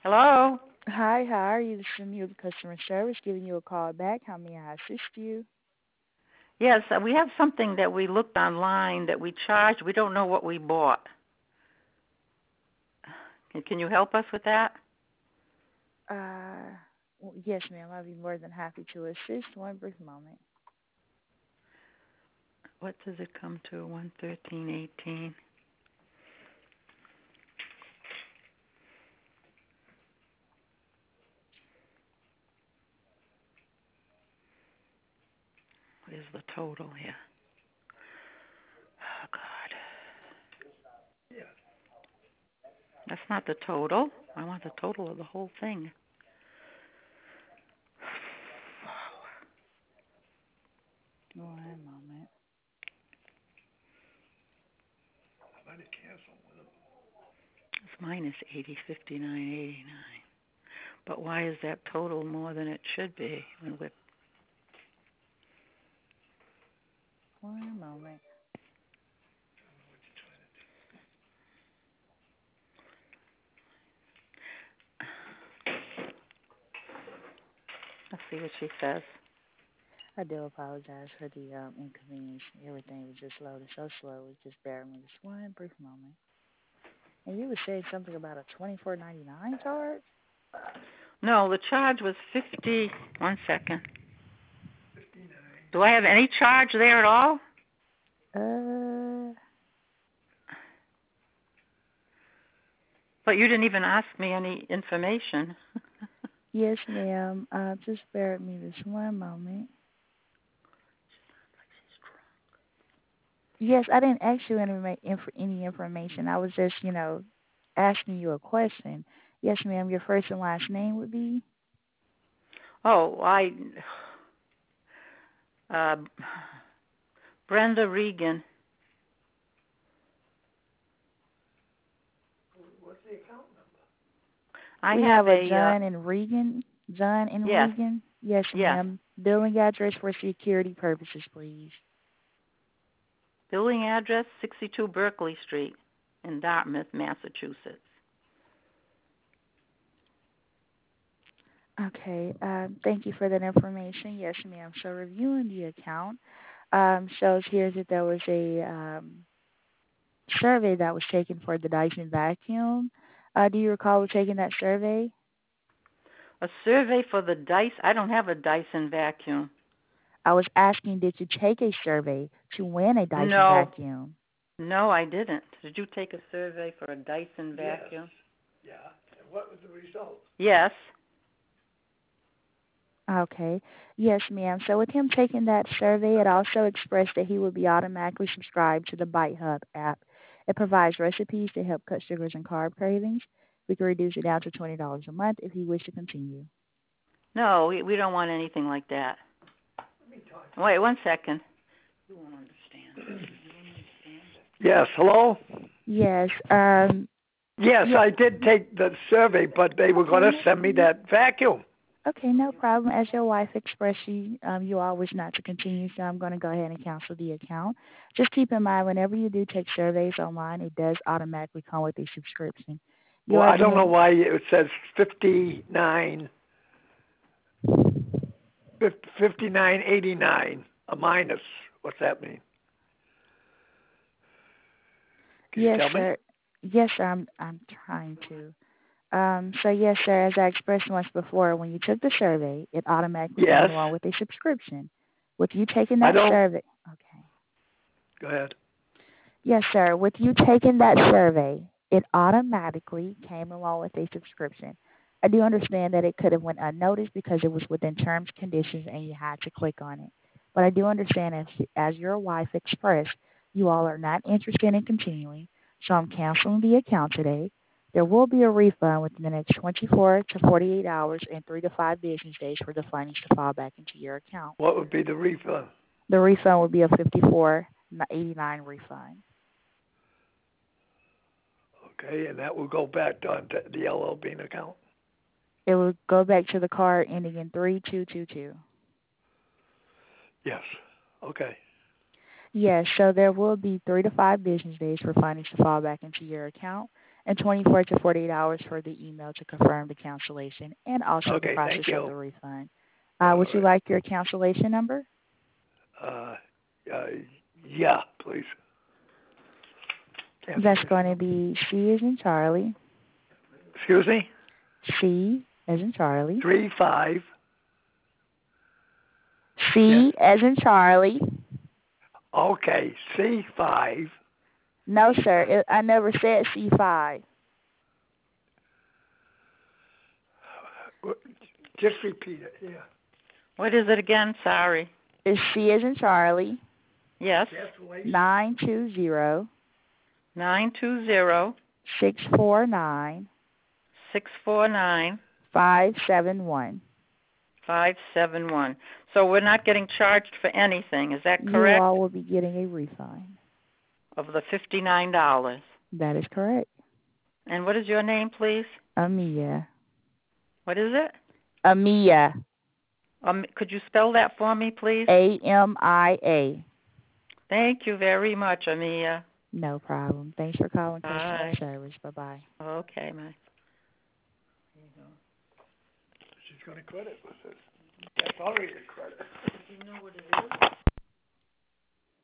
Hello? Hi, how are you? This is Amelia, customer service, giving you a call back. How may I assist you? Yes, we have something that we looked online that we charged. We don't know what we bought. Can you help us with that? Yes, ma'am. I'll be more than happy to assist. One brief moment. What does it come to? 113.18. What is the total here? Oh, God. That's not the total. I want the total of the whole thing. One moment. It's minus 80.59.89. But why is that total more than it should be when we're One moment. Let's see what she says. I do apologize for the inconvenience. Everything was just loaded so slow. Just bear with me just one brief moment. And you were saying something about a $24.99 charge? No, the charge was 50. 1 second. Do I have any charge there at all? Uh, But you didn't even ask me any information. yes, ma'am. Just bear with me just one moment. Yes, I didn't ask you any information. I was just, asking you a question. Yes, ma'am. Your first and last name would be? Oh, uh, Brenda Regan. I We have have a a, John and Regan. John and yes, Regan? Yes, yes. ma'am. Billing address for security purposes, please. Billing address, 62 Berkeley Street in Dartmouth, Massachusetts. Okay. Thank you for that information. Yes, ma'am. So reviewing the account shows here that there was a survey that was taken for the Dyson vacuum. Do you recall taking that survey? A survey for the I don't have a Dyson vacuum. I was asking, did you take a survey to win a Dyson No, vacuum? no, I didn't. Did you take a survey for a Dyson vacuum? Yeah. And what was the result? Yes. Okay. Yes, ma'am. So with him taking that survey, it also expressed that he would be automatically subscribed to the Bite Hub app. It provides recipes to help cut sugars and carb cravings. We can reduce it down to $20 a month if you wish to continue. No, we don't want anything like that. Wait 1 second. You won't understand. Yes, hello? Yes. Yes, Yeah. I did take the survey, but they were Okay. going to send me that vacuum. Okay, no problem. As your wife expressed, you all wish not to continue, so I'm going to go ahead and cancel the account. Just keep in mind, whenever you do take surveys online, it does automatically come with a subscription. You Well, are I don't know being why it says 59.89, a minus. What's that mean? Can you Yes, tell me? sir. Yes, sir. I'm trying to. So yes, sir. As I expressed once before, when you took the survey, it automatically came Yes. along with a subscription. With you taking I that don't. survey, okay. Go ahead. Yes, sir. With you taking that survey, it automatically came along with a subscription. I do understand that it could have went unnoticed because it was within terms, conditions, and you had to click on it. But I do understand as your wife expressed, you all are not interested in continuing, so I'm canceling the account today. There will be a refund within the next 24 to 48 hours and 3 to 5 business days for the findings to fall back into your account. What would be the refund? The refund will be a 54.89 refund. Okay, and that will go back on to the LL Bean account. It will go back to the card ending in 3222. Yes. Okay. Yes, so there will be 3 to 5 business days for findings to fall back into your account. and 24 to 48 hours for the email to confirm the cancellation and also the Okay, process thank you. of the refund. All Would you right. like your cancellation number? Yeah, please. That's going to be C as in Charlie, Excuse me? C as in Charlie, 35. C as in Charlie. Okay, C5. No, sir, I never said C5. Just repeat it, yeah. What is it again? Sorry. It's C as in Charlie, Yes. 920 920 649 649 571. 571. So we're not getting charged for anything, is that You correct? all will be getting a refund. Of the $59. That is correct. And what is your name, please? Amia. What is it? Amia. Could you spell that for me, please? AMIA. Thank you very much, Amia. No problem. Thanks for calling customer Bye. service. Bye-bye. Okay, bye. She's going to credit with it. That's already a credit. Do you know what it is?